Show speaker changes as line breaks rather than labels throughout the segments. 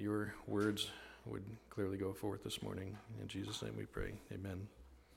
your words would clearly go forth this morning. In Jesus' name we pray. Amen.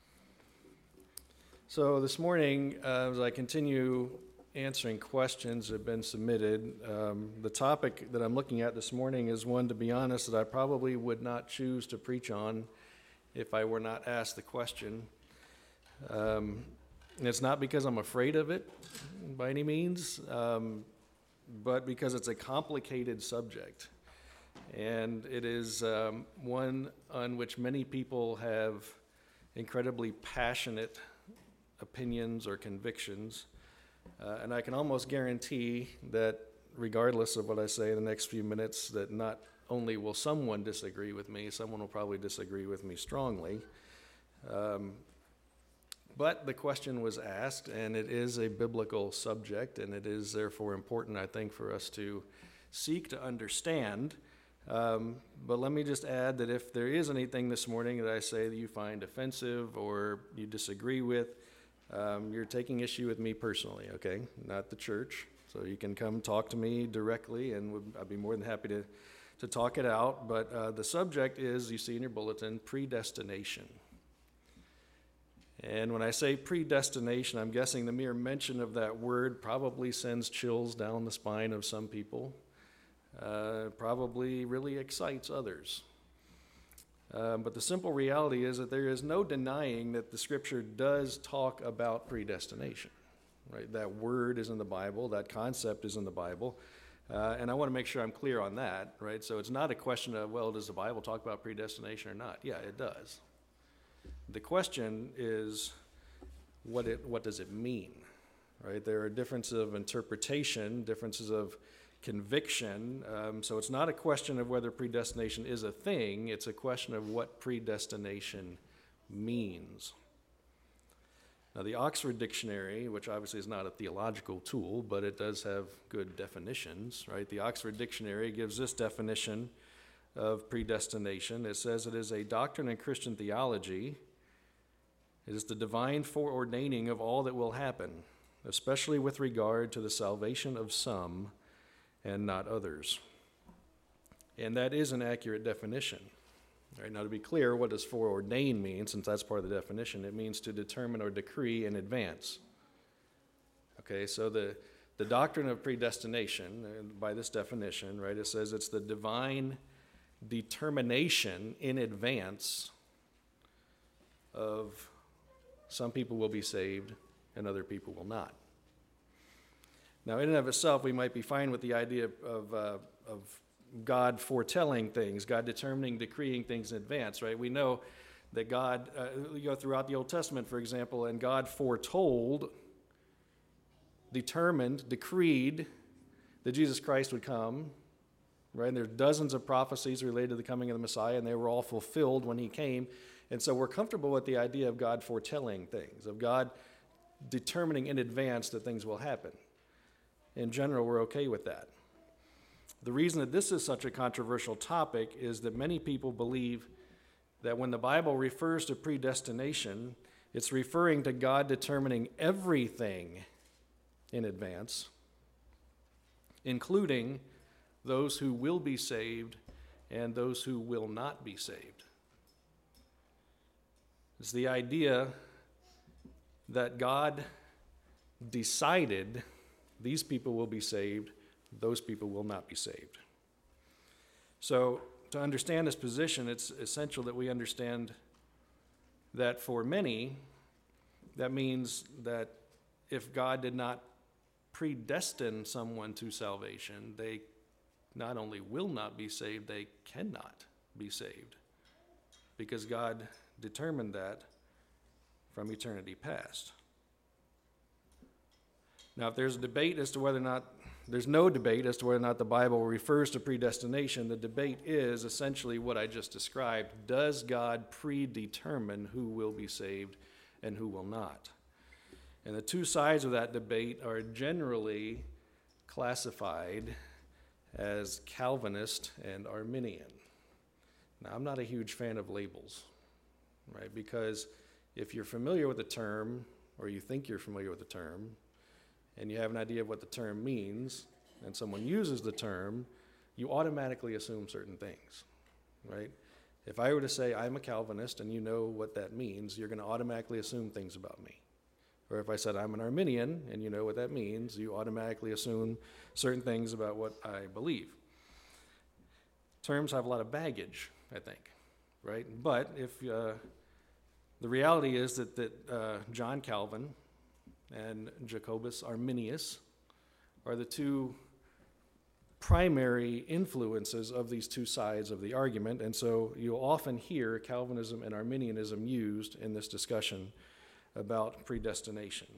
So this morning, as I continue answering questions that have been submitted, the topic that I'm looking at this morning is one, to be honest, that I probably would not choose to preach on if I were not asked the question. And it's not because I'm afraid of it by any means, but because it's a complicated subject. And it is one on which many people have incredibly passionate opinions or convictions. And I can almost guarantee that regardless of what I say in the next few minutes, that not only will someone disagree with me, someone will probably disagree with me strongly. But the question was asked, and it is a biblical subject, and it is therefore important, I think, for us to seek to understand. But let me just add that if there is anything this morning that I say that you find offensive or you disagree with, you're taking issue with me personally, okay? Not the church. So you can come talk to me directly, and I'd be more than happy to talk it out. But the subject is, you see in your bulletin, predestination. And when I say predestination, I'm guessing the mere mention of that word probably sends chills down the spine of some people. Probably really excites others. But the simple reality is that there is no denying that the Scripture does talk about predestination. Right? That word is in the Bible, that concept is in the Bible, and I want to make sure I'm clear on that. Right? So it's not a question of, well, does the Bible talk about predestination or not? Yeah, it does. The question is, what does it mean? Right? There are differences of interpretation, differences of conviction. So it's not a question of whether predestination is a thing. It's a question of what predestination means. Now, the Oxford Dictionary, which obviously is not a theological tool, but it does have good definitions, right? The Oxford Dictionary gives this definition of predestination. It says it is a doctrine in Christian theology. It is the divine foreordaining of all that will happen, especially with regard to the salvation of some and not others. And that is an accurate definition. Right, now, to be clear, what does foreordain mean? Since that's part of the definition, it means to determine or decree in advance. Okay, so the doctrine of predestination, by this definition, right, it says it's the divine determination in advance of some people will be saved and other people will not. Now, in and of itself, we might be fine with the idea of God foretelling things, God determining, decreeing things in advance, right? We know that God, we go throughout the Old Testament, for example, and God foretold, determined, decreed that Jesus Christ would come, right? And there's dozens of prophecies related to the coming of the Messiah, and they were all fulfilled when he came. And so we're comfortable with the idea of God foretelling things, of God determining in advance that things will happen. In general, we're okay with that. The reason that this is such a controversial topic is that many people believe that when the Bible refers to predestination, it's referring to God determining everything in advance, including those who will be saved and those who will not be saved. It's the idea that God decided these people will be saved, those people will not be saved. So to understand this position, it's essential that we understand that for many, that means that if God did not predestine someone to salvation, they not only will not be saved, they cannot be saved, because God determined that from eternity past. Now, if there's a debate as to whether or not, there's no debate as to whether or not the Bible refers to predestination. The debate is essentially what I just described. Does God predetermine who will be saved and who will not? And the two sides of that debate are generally classified as Calvinist and Arminian. Now, I'm not a huge fan of labels, right? Because if you're familiar with the term, or you think you're familiar with the term, and you have an idea of what the term means, and someone uses the term, you automatically assume certain things, right? If I were to say I'm a Calvinist and you know what that means, you're going to automatically assume things about me. Or if I said I'm an Arminian and you know what that means, you automatically assume certain things about what I believe. Terms have a lot of baggage, I think, right? But if the reality is that John Calvin and Jacobus Arminius are the two primary influences of these two sides of the argument, and so you'll often hear Calvinism and Arminianism used in this discussion about predestination.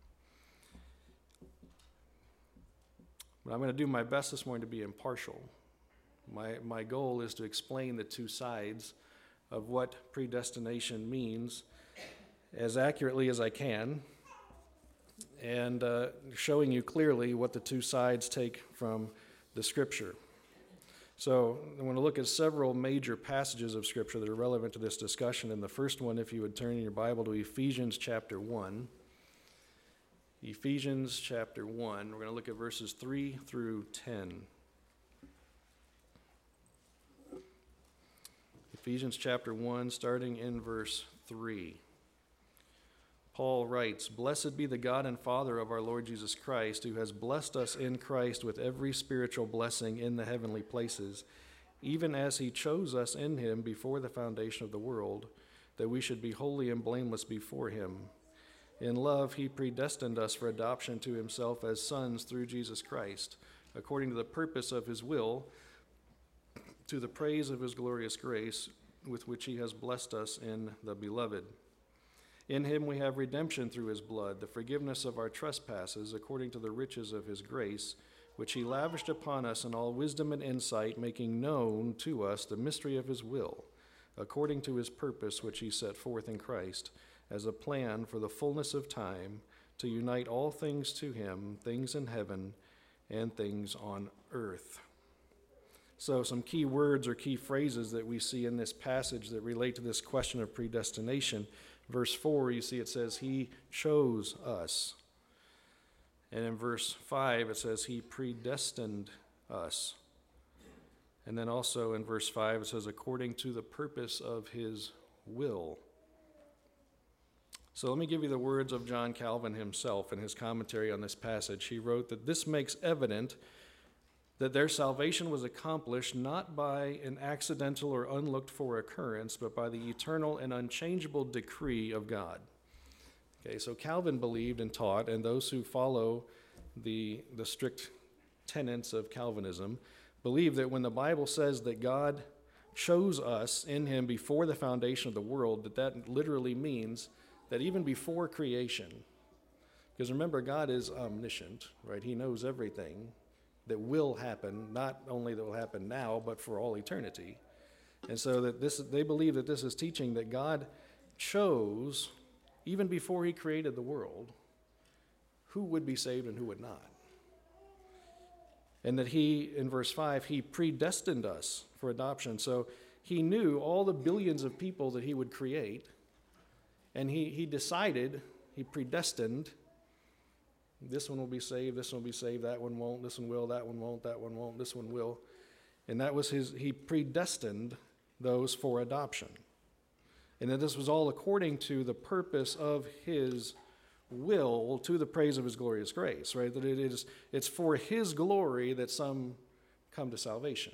But I'm going to do my best this morning to be impartial. My goal is to explain the two sides of what predestination means as accurately as I can, and showing you clearly what the two sides take from the Scripture. So I want to look at several major passages of Scripture that are relevant to this discussion. And the first one, if you would turn in your Bible to Ephesians chapter 1. Ephesians chapter 1. We're going to look at verses 3 through 10. Ephesians chapter 1, starting in verse 3. Paul writes, "Blessed be the God and Father of our Lord Jesus Christ, who has blessed us in Christ with every spiritual blessing in the heavenly places, even as he chose us in him before the foundation of the world, that we should be holy and blameless before him. In love he predestined us for adoption to himself as sons through Jesus Christ, according to the purpose of his will, to the praise of his glorious grace, with which he has blessed us in the Beloved. In him we have redemption through his blood, the forgiveness of our trespasses, according to the riches of his grace, which he lavished upon us in all wisdom and insight, making known to us the mystery of his will, according to his purpose which he set forth in Christ, as a plan for the fullness of time, to unite all things to him, things in heaven and things on earth." So some key words or key phrases that we see in this passage that relate to this question of predestination. Verse 4, you see it says, he chose us. And in verse 5, it says, he predestined us. And then also in verse 5, it says, according to the purpose of his will. So let me give you the words of John Calvin himself in his commentary on this passage. He wrote that this makes evident that their salvation was accomplished not by an accidental or unlooked-for occurrence, but by the eternal and unchangeable decree of God. Okay, so Calvin believed and taught, and those who follow the strict tenets of Calvinism believe that when the Bible says that God chose us in him before the foundation of the world, that literally means that even before creation, because remember, God is omniscient, right? He knows everything that will happen, not only that will happen now, but for all eternity. And so that they believe that this is teaching that God chose, even before he created the world, who would be saved and who would not. And that he, in verse 5, he predestined us for adoption. So he knew all the billions of people that he would create, and he decided, he predestined, this one will be saved, this one will be saved, that one won't, this one will, that one won't, that one won't, this one will. And that was he predestined those for adoption. And that this was all according to the purpose of his will, to the praise of his glorious grace, right? That it's for his glory that some come to salvation.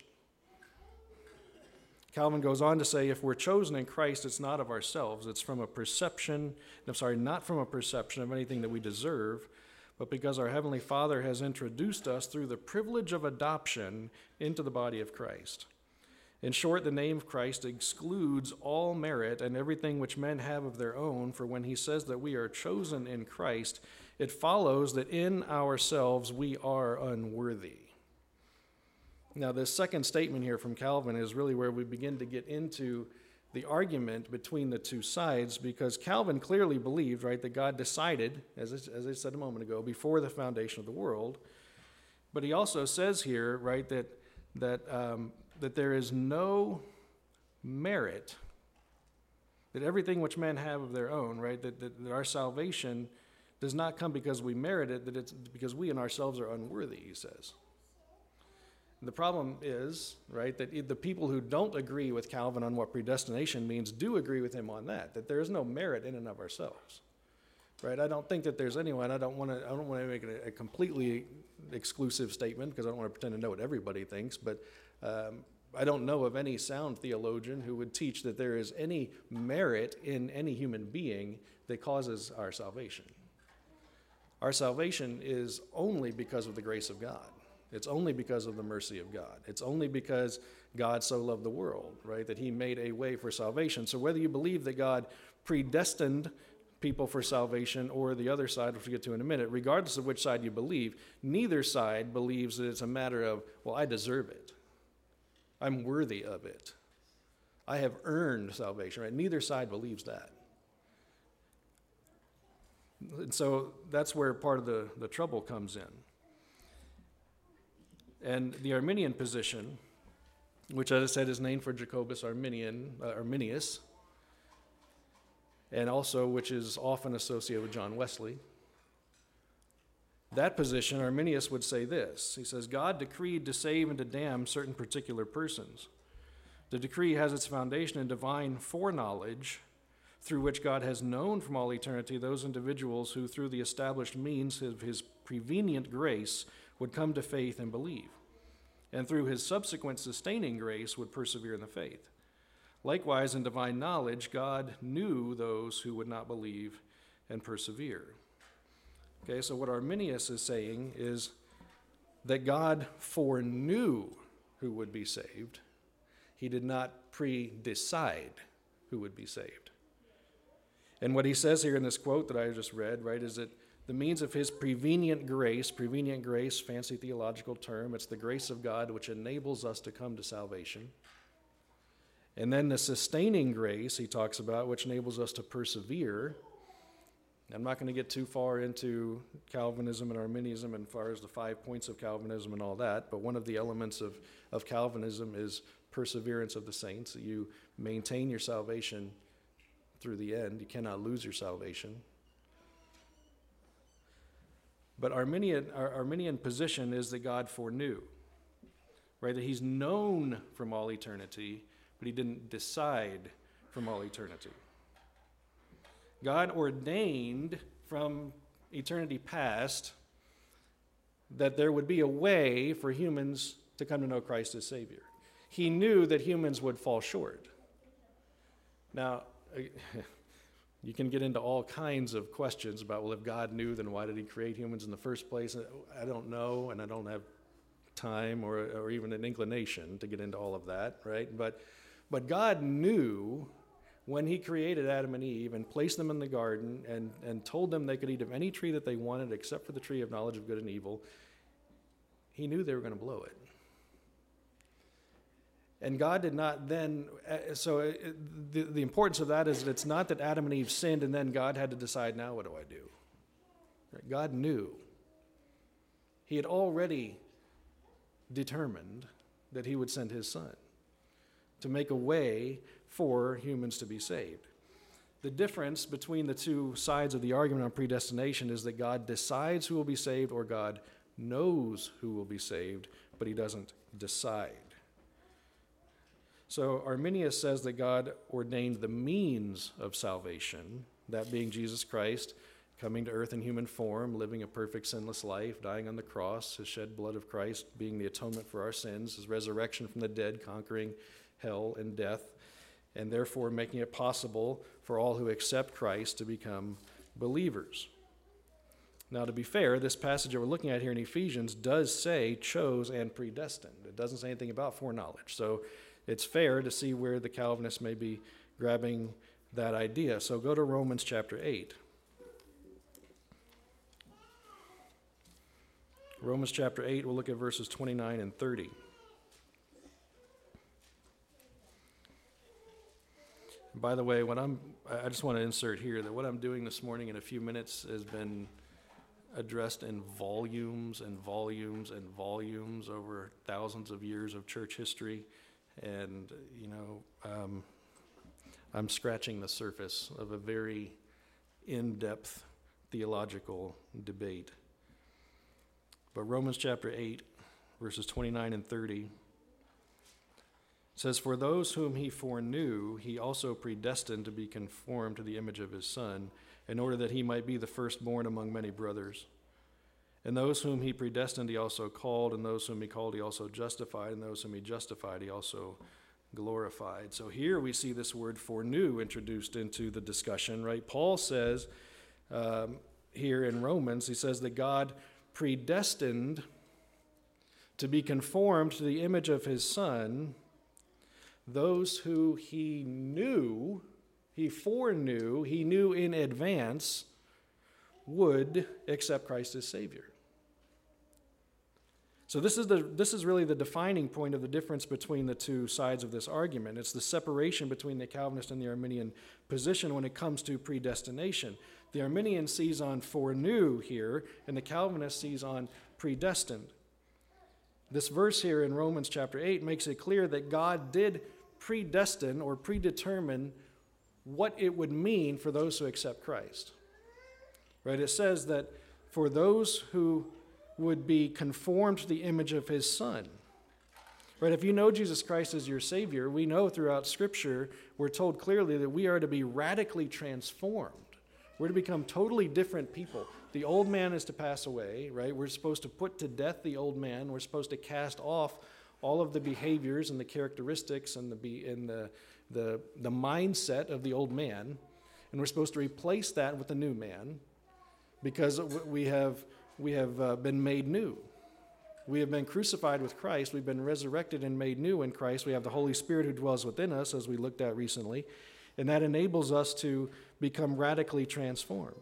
Calvin goes on to say, if we're chosen in Christ, it's not of ourselves, it's from a perception, not from a perception of anything that we deserve, but because our Heavenly Father has introduced us through the privilege of adoption into the body of Christ. In short, the name of Christ excludes all merit and everything which men have of their own, for when he says that we are chosen in Christ, it follows that in ourselves we are unworthy. Now, this second statement here from Calvin is really where we begin to get into the argument between the two sides, because Calvin clearly believed, right, that God decided, as I said a moment ago, before the foundation of the world. But he also says here, right, that there is no merit, that everything which men have of their own, right, that our salvation does not come because we merit it, that it's because we in ourselves are unworthy, he says. The problem is, right, that the people who don't agree with Calvin on what predestination means do agree with him on that there is no merit in and of ourselves, right? I don't think that there's anyone. I don't want to make it a completely exclusive statement because I don't want to pretend to know what everybody thinks, but I don't know of any sound theologian who would teach that there is any merit in any human being that causes our salvation. Our salvation is only because of the grace of God. It's only because of the mercy of God. It's only because God so loved the world, right, that he made a way for salvation. So whether you believe that God predestined people for salvation or the other side, which we'll get to in a minute, regardless of which side you believe, neither side believes that it's a matter of, well, I deserve it. I'm worthy of it. I have earned salvation, right? Neither side believes that. And so that's where part of the trouble comes in. And the Arminian position, which as I said is named for Jacobus Arminius, and also which is often associated with John Wesley, that position, Arminius would say this. He says, God decreed to save and to damn certain particular persons. The decree has its foundation in divine foreknowledge, through which God has known from all eternity those individuals who, through the established means of his prevenient grace, would come to faith and believe, and through his subsequent sustaining grace would persevere in the faith. Likewise, in divine knowledge, God knew those who would not believe and persevere. Okay, so what Arminius is saying is that God foreknew who would be saved. He did not pre-decide who would be saved. And what he says here in this quote that I just read, right, is that the means of his prevenient grace, fancy theological term, it's the grace of God which enables us to come to salvation. And then the sustaining grace he talks about, which enables us to persevere. I'm not going to get too far into Calvinism and Arminianism as far as the 5 points of Calvinism and all that, but one of the elements of Calvinism is perseverance of the saints. You maintain your salvation through the end. You cannot lose your salvation. But our Arminian position is that God foreknew, right? That he's known from all eternity, but he didn't decide from all eternity. God ordained from eternity past that there would be a way for humans to come to know Christ as Savior. He knew that humans would fall short. Now, you can get into all kinds of questions about, well, if God knew, then why did he create humans in the first place? I don't know, and I don't have time or even an inclination to get into all of that, right? But God knew when he created Adam and Eve and placed them in the garden and told them they could eat of any tree that they wanted except for the tree of knowledge of good and evil, he knew they were going to blow it. And God did not then, the importance of that is that it's not that Adam and Eve sinned and then God had to decide, now what do I do? Right? God knew. He had already determined that he would send his son to make a way for humans to be saved. The difference between the two sides of the argument on predestination is that God decides who will be saved or God knows who will be saved, but he doesn't decide. So Arminius says that God ordained the means of salvation, that being Jesus Christ coming to earth in human form, living a perfect sinless life, dying on the cross, his shed blood of Christ being the atonement for our sins, his resurrection from the dead, conquering hell and death, and therefore making it possible for all who accept Christ to become believers. Now, to be fair, this passage that we're looking at here in Ephesians does say chose and predestined. It doesn't say anything about foreknowledge. So it's fair to see where the Calvinists may be grabbing that idea. So go to Romans chapter 8. Romans chapter 8, we'll look at verses 29 and 30. By the way, I just want to insert here that what I'm doing this morning in a few minutes has been addressed in volumes and volumes and volumes over thousands of years of church history. And, I'm scratching the surface of a very in-depth theological debate. But Romans chapter 8, verses 29 and 30. It says, "For those whom he foreknew, he also predestined to be conformed to the image of his Son, in order that he might be the firstborn among many brothers. And those whom he predestined, he also called, and those whom he called, he also justified, and those whom he justified, he also glorified." So here we see this word foreknew introduced into the discussion, right? Paul says here in Romans, he says that God predestined to be conformed to the image of his Son those who he knew, he foreknew, he knew in advance would accept Christ as Savior. So this is really the defining point of the difference between the two sides of this argument. It's the separation between the Calvinist and the Arminian position when it comes to predestination. The Arminian sees on foreknew here, and the Calvinist sees on predestined. This verse here in Romans chapter 8 makes it clear that God did predestine or predetermine what it would mean for those who accept Christ. Right? It says that for those who would be conformed to the image of his Son. Right? If you know Jesus Christ as your Savior, we know throughout Scripture, we're told clearly that we are to be radically transformed. We're to become totally different people. The old man is to pass away, right? We're supposed to put to death the old man. We're supposed to cast off all of the behaviors and the characteristics and the mindset of the old man. And we're supposed to replace that with the new man because we have been made new. We have been crucified with Christ. We've been resurrected and made new in Christ. We have the Holy Spirit who dwells within us, as we looked at recently. And that enables us to become radically transformed.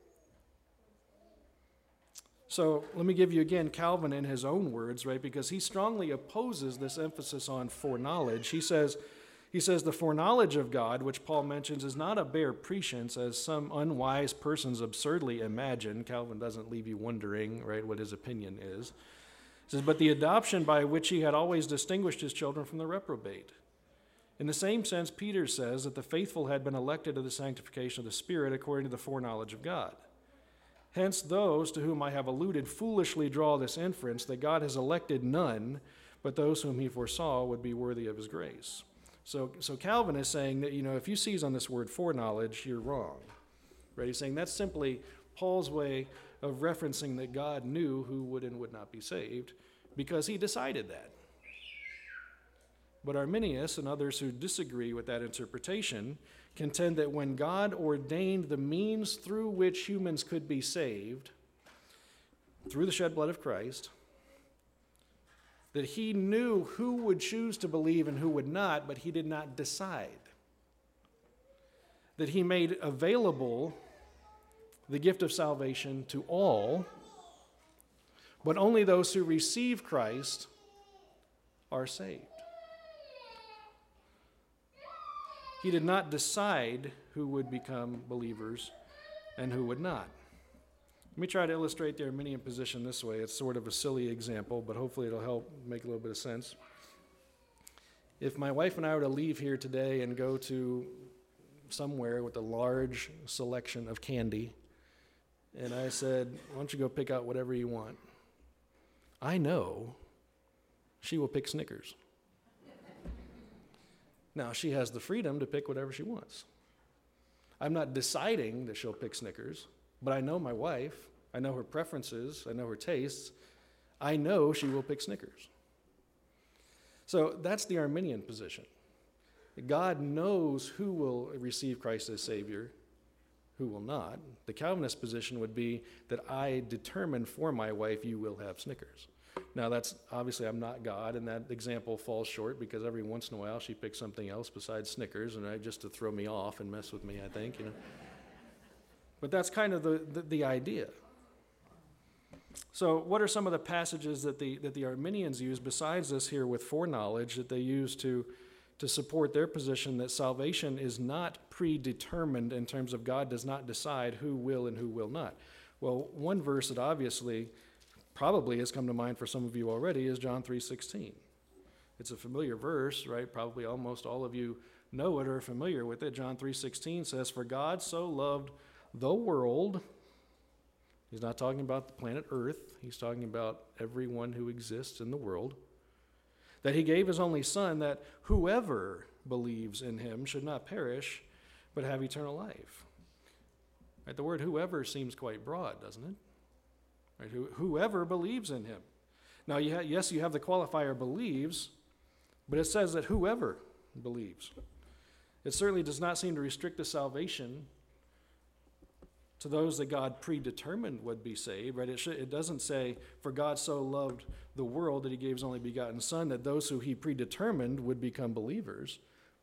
So let me give you again Calvin in his own words, right? Because he strongly opposes this emphasis on foreknowledge. He says the foreknowledge of God, which Paul mentions, is not a bare prescience, as some unwise persons absurdly imagine. Calvin doesn't leave you wondering, right, what his opinion is. He says, but the adoption by which he had always distinguished his children from the reprobate. In the same sense, Peter says that the faithful had been elected to the sanctification of the Spirit according to the foreknowledge of God. Hence, those to whom I have alluded foolishly draw this inference that God has elected none, but those whom he foresaw would be worthy of his grace. So Calvin is saying that, if you seize on this word foreknowledge, you're wrong. Right? He's saying that's simply Paul's way of referencing that God knew who would and would not be saved because he decided that. But Arminius and others who disagree with that interpretation contend that when God ordained the means through which humans could be saved, through the shed blood of Christ, that he knew who would choose to believe and who would not, but he did not decide. That he made available the gift of salvation to all, but only those who receive Christ are saved. He did not decide who would become believers and who would not. Let me try to illustrate the Arminian position this way. It's sort of a silly example, but hopefully it'll help make a little bit of sense. If my wife and I were to leave here today and go to somewhere with a large selection of candy, and I said, why don't you go pick out whatever you want? I know she will pick Snickers. Now, she has the freedom to pick whatever she wants. I'm not deciding that she'll pick Snickers, but I know my wife. I know her preferences. I know her tastes. I know she will pick Snickers. So that's the Arminian position. God knows who will receive Christ as Savior, who will not. The Calvinist position would be that I determine for my wife, you will have Snickers. Now, that's obviously I'm not God, and that example falls short because every once in a while she picks something else besides Snickers, and just to throw me off and mess with me, I think. But that's kind of the idea. So, what are some of the passages that the Arminians use besides this here with foreknowledge that they use to support their position that salvation is not predetermined in terms of God does not decide who will and who will not? Well, one verse that obviously probably has come to mind for some of you already is John 3:16. It's a familiar verse, right? Probably almost all of you know it or are familiar with it. John 3:16 says, "For God so loved the world He's not talking about the planet Earth. He's talking about everyone who exists in the world. That he gave his only Son, that whoever believes in him should not perish, but have eternal life. Right? The word whoever seems quite broad, doesn't it? Right? Whoever believes in him. Now, yes, you have the qualifier believes, but it says that whoever believes. It certainly does not seem to restrict the salvation to those that God predetermined would be saved, right? It doesn't say, for God so loved the world that he gave his only begotten Son, that those who he predetermined would become believers.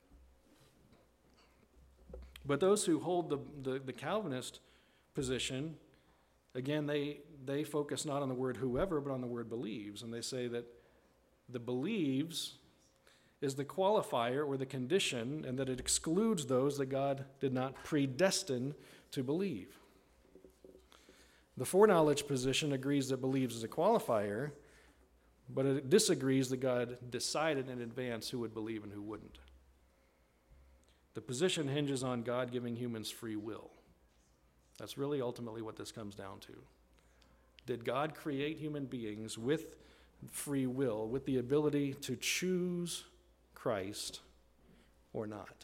But those who hold the Calvinist position, again, they focus not on the word whoever, but on the word believes. And they say that the believes is the qualifier or the condition, and that it excludes those that God did not predestine to believe. The foreknowledge position agrees that believes is a qualifier, but it disagrees that God decided in advance who would believe and who wouldn't. The position hinges on God giving humans free will. That's really ultimately what this comes down to. Did God create human beings with free will, with the ability to choose Christ or not?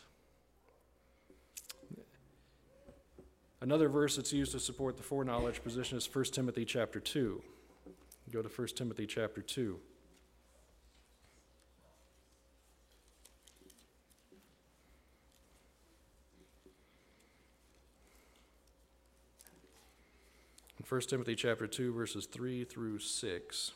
Another verse that's used to support the foreknowledge position is 1 Timothy chapter 2. Go to 1 Timothy chapter 2. In 1 Timothy chapter 2, verses 3 through 6,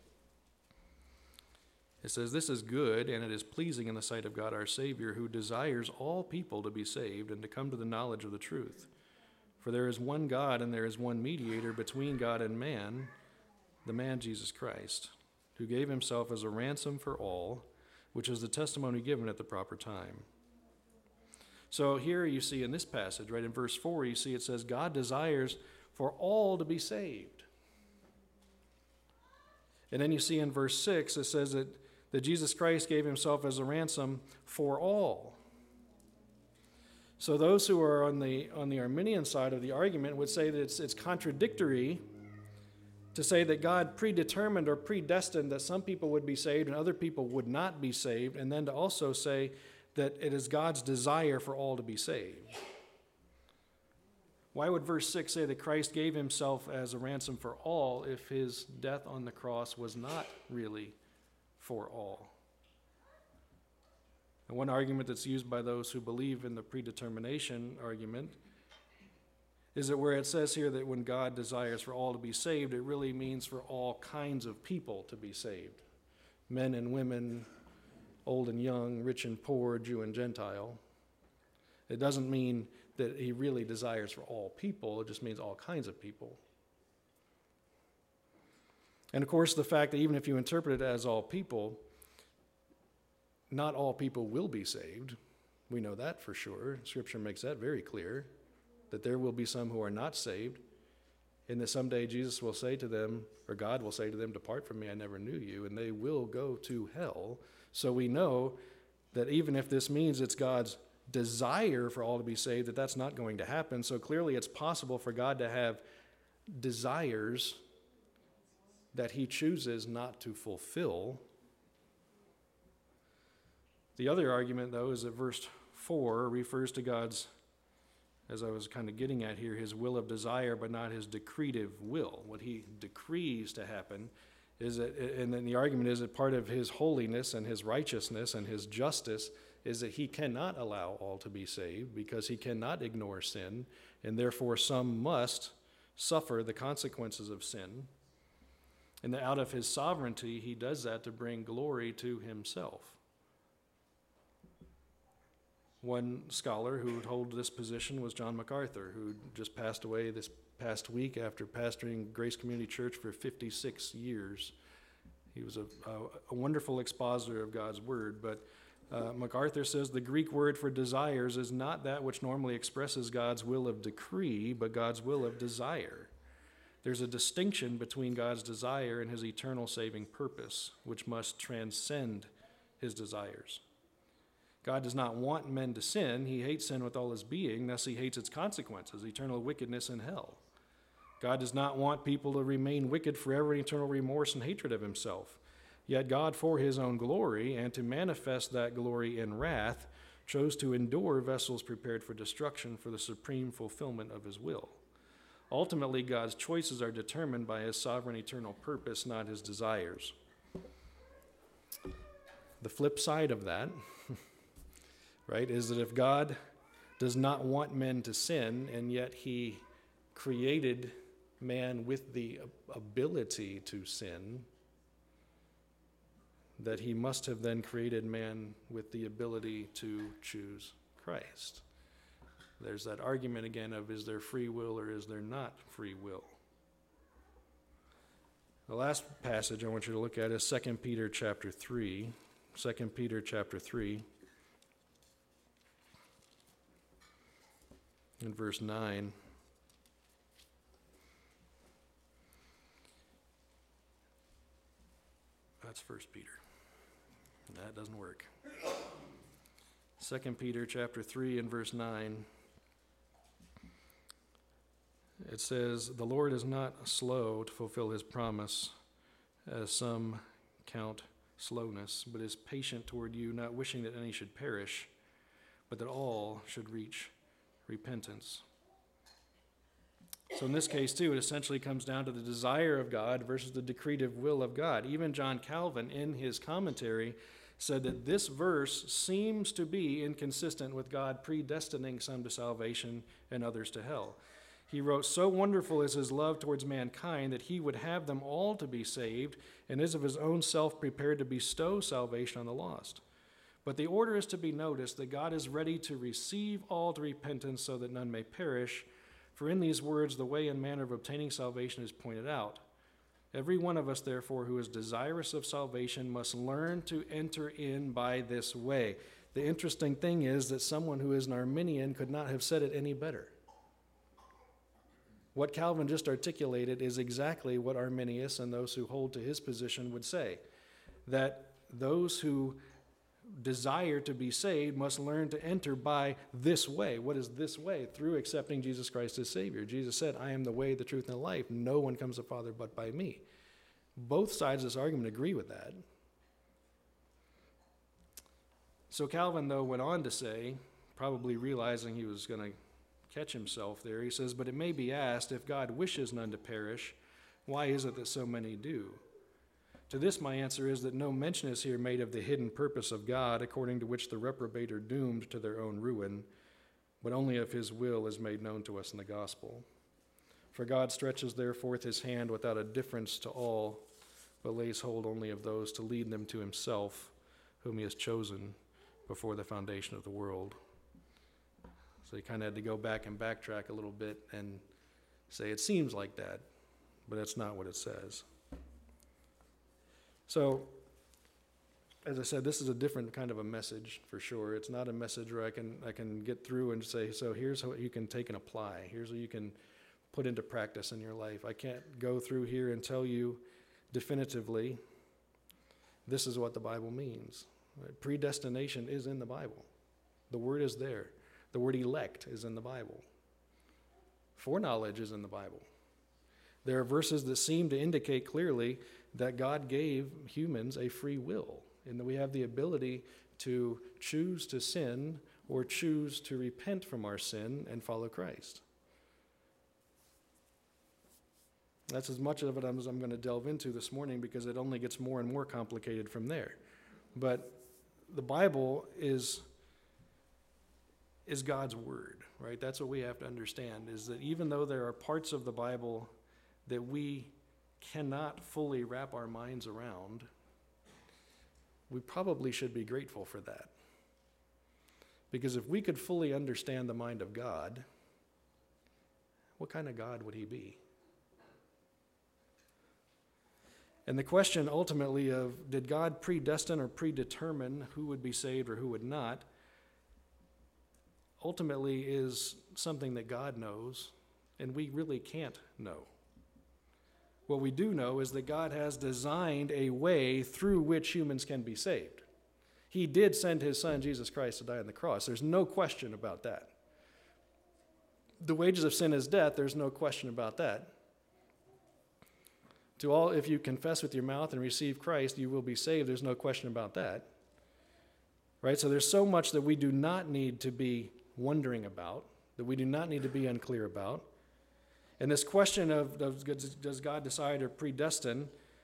it says, "This is good, and it is pleasing in the sight of God our Savior, who desires all people to be saved and to come to the knowledge of the truth. For there is one God, and there is one mediator between God and man, the man Jesus Christ, who gave himself as a ransom for all, which is the testimony given at the proper time." So here you see in this passage, right in verse 4, you see it says, God desires for all to be saved. And then you see in verse 6, it says that Jesus Christ gave himself as a ransom for all. So those who are on the Arminian side of the argument would say that it's contradictory to say that God predetermined or predestined that some people would be saved and other people would not be saved, and then to also say that it is God's desire for all to be saved. Why would verse 6 say that Christ gave himself as a ransom for all if his death on the cross was not really for all? And one argument that's used by those who believe in the predetermination argument is that where it says here that when God desires for all to be saved, it really means for all kinds of people to be saved. Men and women, old and young, rich and poor, Jew and Gentile. It doesn't mean that he really desires for all people, it just means all kinds of people. And of course, the fact that even if you interpret it as all people, not all people will be saved. We know that for sure. Scripture makes that very clear, that there will be some who are not saved, and that someday Jesus will say to them, or God will say to them, "Depart from me, I never knew you," and they will go to hell. So we know that even if this means it's God's desire for all to be saved, that's not going to happen. So clearly it's possible for God to have desires that he chooses not to fulfill. The other argument, though, is that verse 4 refers to God's, as I was kind of getting at here, his will of desire, but not his decretive will. What he decrees to happen is that, and then the argument is that part of his holiness and his righteousness and his justice is that he cannot allow all to be saved because he cannot ignore sin, and therefore some must suffer the consequences of sin. And that out of his sovereignty, he does that to bring glory to himself. One scholar who would hold this position was John MacArthur, who just passed away this past week after pastoring Grace Community Church for 56 years. He was a wonderful expositor of God's word, but MacArthur says the Greek word for desires is not that which normally expresses God's will of decree, but God's will of desire. There's a distinction between God's desire and his eternal saving purpose, which must transcend his desires. God does not want men to sin. He hates sin with all his being, thus he hates its consequences, eternal wickedness in hell. God does not want people to remain wicked forever in eternal remorse and hatred of himself. Yet God, for his own glory, and to manifest that glory in wrath, chose to endure vessels prepared for destruction for the supreme fulfillment of his will. Ultimately, God's choices are determined by his sovereign eternal purpose, not his desires. The flip side of that, right, is that if God does not want men to sin, and yet he created man with the ability to sin, that he must have then created man with the ability to choose Christ. There's that argument again of, is there free will or is there not free will? The last passage I want you to look at is 2 Peter chapter 3. 2 Peter chapter 3 in verse 9. That's 1 Peter. That doesn't work. 2 Peter chapter 3 and verse 9. It says, "The Lord is not slow to fulfill his promise, as some count slowness, but is patient toward you, not wishing that any should perish, but that all should reach repentance." So in this case, too, it essentially comes down to the desire of God versus the decretive will of God. Even John Calvin, in his commentary, said that this verse seems to be inconsistent with God predestining some to salvation and others to hell. He wrote, "So wonderful is his love towards mankind that he would have them all to be saved, and is of his own self prepared to bestow salvation on the lost. But the order is to be noticed that God is ready to receive all to repentance so that none may perish. For in these words, the way and manner of obtaining salvation is pointed out. Every one of us, therefore, who is desirous of salvation must learn to enter in by this way." The interesting thing is that someone who is an Arminian could not have said it any better. What Calvin just articulated is exactly what Arminius and those who hold to his position would say, that those who desire to be saved must learn to enter by this way. What is this way? Through accepting Jesus Christ as Savior. Jesus said, "I am the way, the truth, and the life. No one comes to the Father but by me." Both sides of this argument agree with that. So Calvin, though, went on to say, probably realizing he was going to catch himself there, he says, "But it may be asked, if God wishes none to perish, why is it that so many do? To this my answer is that no mention is here made of the hidden purpose of God, according to which the reprobate are doomed to their own ruin, but only of his will is made known to us in the gospel. For God stretches there forth his hand without a difference to all, but lays hold only of those to lead them to himself, whom he has chosen before the foundation of the world." So he kind of had to go back and backtrack a little bit and say it seems like that, but that's not what it says. So, as I said, this is a different kind of a message for sure. It's not a message where I can get through and say, so here's what you can take and apply. Here's what you can put into practice in your life. I can't go through here and tell you definitively this is what the Bible means. Right? Predestination is in the Bible. The word is there. The word elect is in the Bible. Foreknowledge is in the Bible. There are verses that seem to indicate clearly that God gave humans a free will, and that we have the ability to choose to sin or choose to repent from our sin and follow Christ. That's as much of it as I'm going to delve into this morning, because it only gets more and more complicated from there. But the Bible is God's word, right? That's what we have to understand, is that even though there are parts of the Bible that we cannot fully wrap our minds around, we probably should be grateful for that. Because if we could fully understand the mind of God, what kind of God would he be? And the question ultimately of, did God predestine or predetermine who would be saved or who would not, ultimately is something that God knows, and we really can't know. What we do know is that God has designed a way through which humans can be saved. He did send his son, Jesus Christ, to die on the cross. There's no question about that. The wages of sin is death. There's no question about that. To all, if you confess with your mouth and receive Christ, you will be saved. There's no question about that. Right? So there's so much that we do not need to be wondering about, that we do not need to be unclear about. And this question of does God decide or predestine,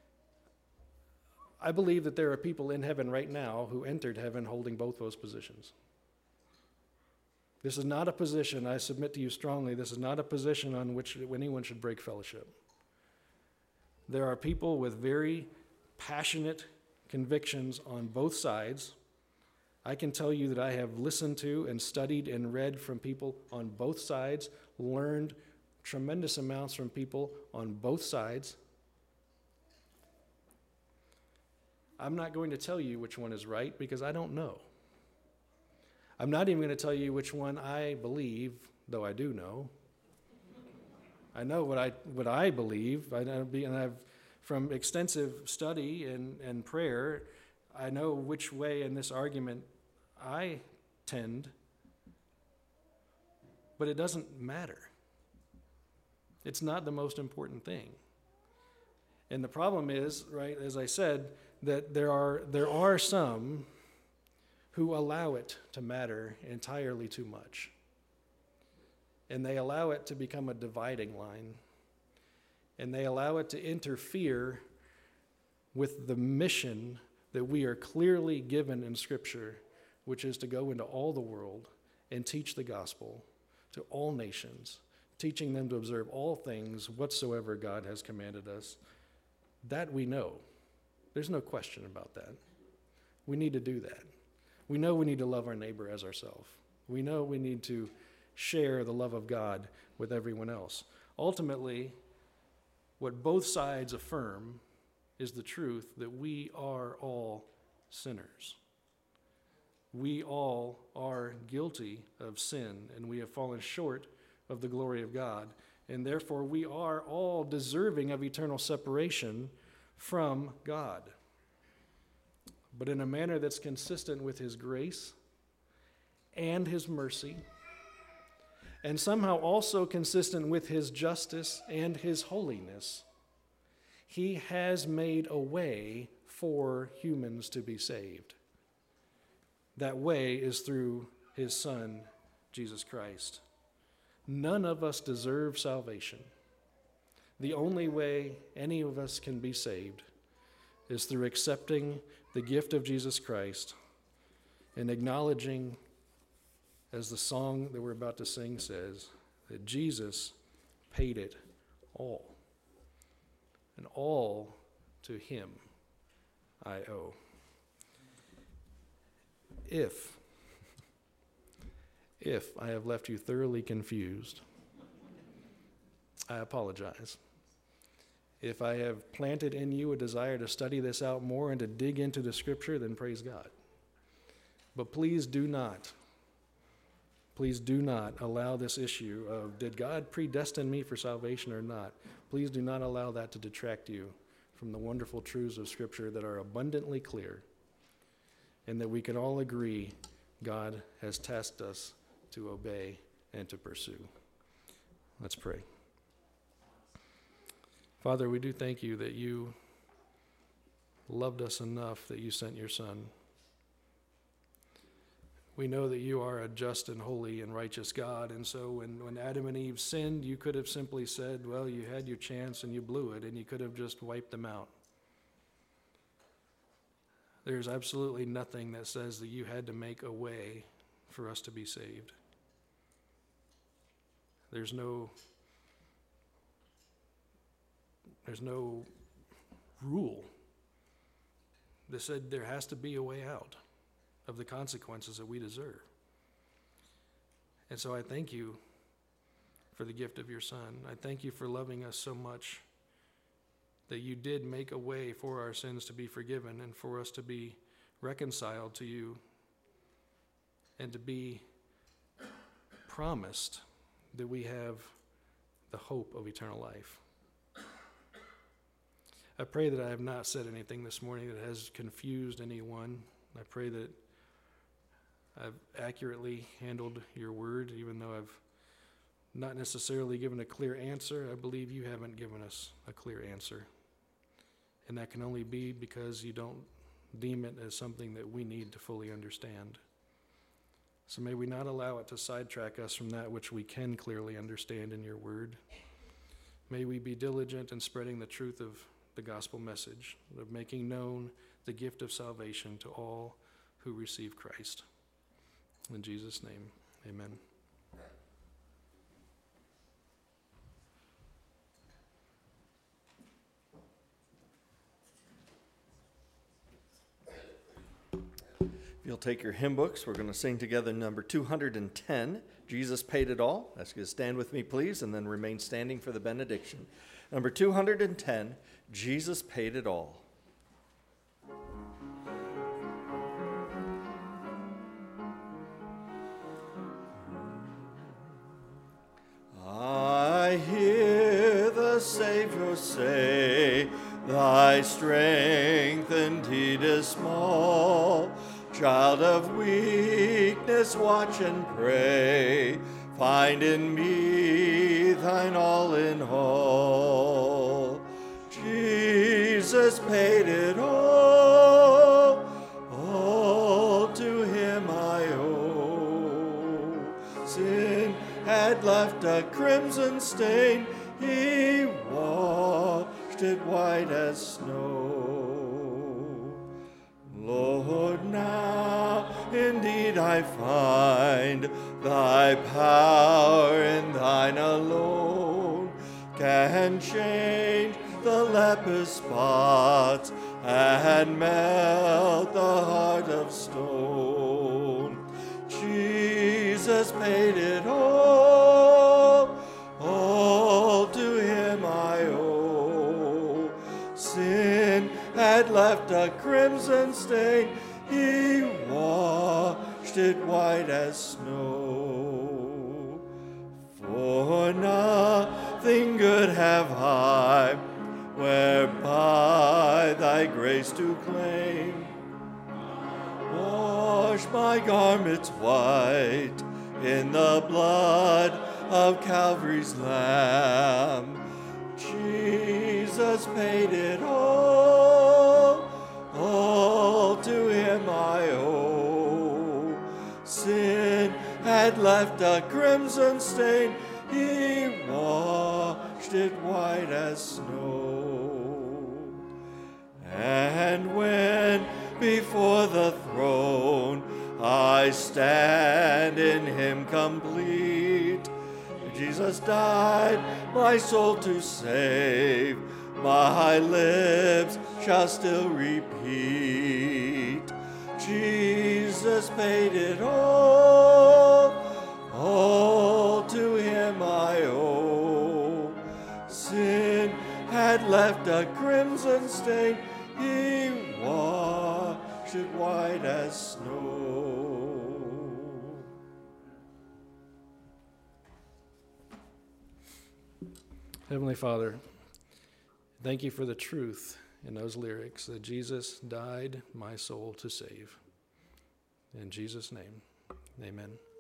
I believe that there are people in heaven right now who entered heaven holding both those positions. This is not a position, I submit to you strongly, this is not a position on which anyone should break fellowship. There are people with very passionate convictions on both sides. I can tell you that I have listened to and studied and read from people on both sides, learned tremendous amounts from people on both sides. I'm not going to tell you which one is right because I don't know. I'm not even going to tell you which one I believe, though I do know. I know what I believe, and I've from extensive study and prayer, I know which way in this argument I tend, but it doesn't matter. It's not the most important thing. And the problem is, right, as I said, that there are some who allow it to matter entirely too much. And they allow it to become a dividing line. And they allow it to interfere with the mission that we are clearly given in Scripture, which is to go into all the world and teach the gospel to all nations, teaching them to observe all things whatsoever God has commanded us. That we know. There's no question about that. We need to do that. We know we need to love our neighbor as ourselves. We know we need to share the love of God with everyone else. Ultimately, what both sides affirm is the truth that we are all sinners. We all are guilty of sin, and we have fallen short of the glory of God, and therefore we are all deserving of eternal separation from God, but in a manner that's consistent with His grace and His mercy, and somehow also consistent with His justice and His holiness. He has made a way for humans to be saved. That way is through His Son, Jesus Christ. None of us deserve salvation. The only way any of us can be saved is through accepting the gift of Jesus Christ and acknowledging, as the song that we're about to sing says, that Jesus paid it all. And all to Him I owe. If I have left you thoroughly confused, I apologize. If I have planted in you a desire to study this out more and to dig into the Scripture, then praise God. But please do not allow this issue of did God predestine me for salvation or not? Please do not allow that to detract you from the wonderful truths of Scripture that are abundantly clear and that we can all agree God has tasked us to obey and to pursue. Let's pray. Father, we do thank you that you loved us enough that you sent your Son. We know that you are a just and holy and righteous God, and so when Adam and Eve sinned, you could have simply said, well, you had your chance and you blew it, and you could have just wiped them out. There's absolutely nothing that says that you had to make a way for us to be saved. There's no rule that said there has to be a way out of the consequences that we deserve. And so I thank you for the gift of your Son. I thank you for loving us so much that you did make a way for our sins to be forgiven and for us to be reconciled to you and to be promised that we have the hope of eternal life. I pray that I have not said anything this morning that has confused anyone. I pray that I've accurately handled your word, even though I've not necessarily given a clear answer. I believe you haven't given us a clear answer. And that can only be because you don't deem it as something that we need to fully understand. So may we not allow it to sidetrack us from that which we can clearly understand in your word. May we be diligent in spreading the truth of the gospel message, of making known the gift of salvation to all who receive Christ. In Jesus' name, amen.
If you'll take your hymn books, we're going to sing together number 210, Jesus Paid It All. Ask you to stand with me, please, and then remain standing for the benediction. Number 210, Jesus Paid It All. I hear the Savior say, thy strength indeed is small. Child of weakness, watch and pray. Find in me thine all in all. Jesus paid it all to him I owe. Sin had left a crimson stain, he washed it white as snow. Lord, now indeed I find thy power in thine alone can change the leper's spots and melt the heart of stone. Jesus paid it all to him I owe. Sin had left a crimson stain, he washed it white as snow. For nothing good have I, whereby thy grace to claim. Wash my garments white in the blood of Calvary's Lamb. Jesus paid it all to him I owe. Sin had left a crimson stain, he washed it white as snow. And when before the throne I stand in him complete, Jesus died my soul to save, my lips shall still repeat. Jesus paid it all to him I owe. Sin had left a crimson stain, he washed it white as snow.
Heavenly Father, thank you for the truth in those lyrics that Jesus died my soul to save. In Jesus' name, amen.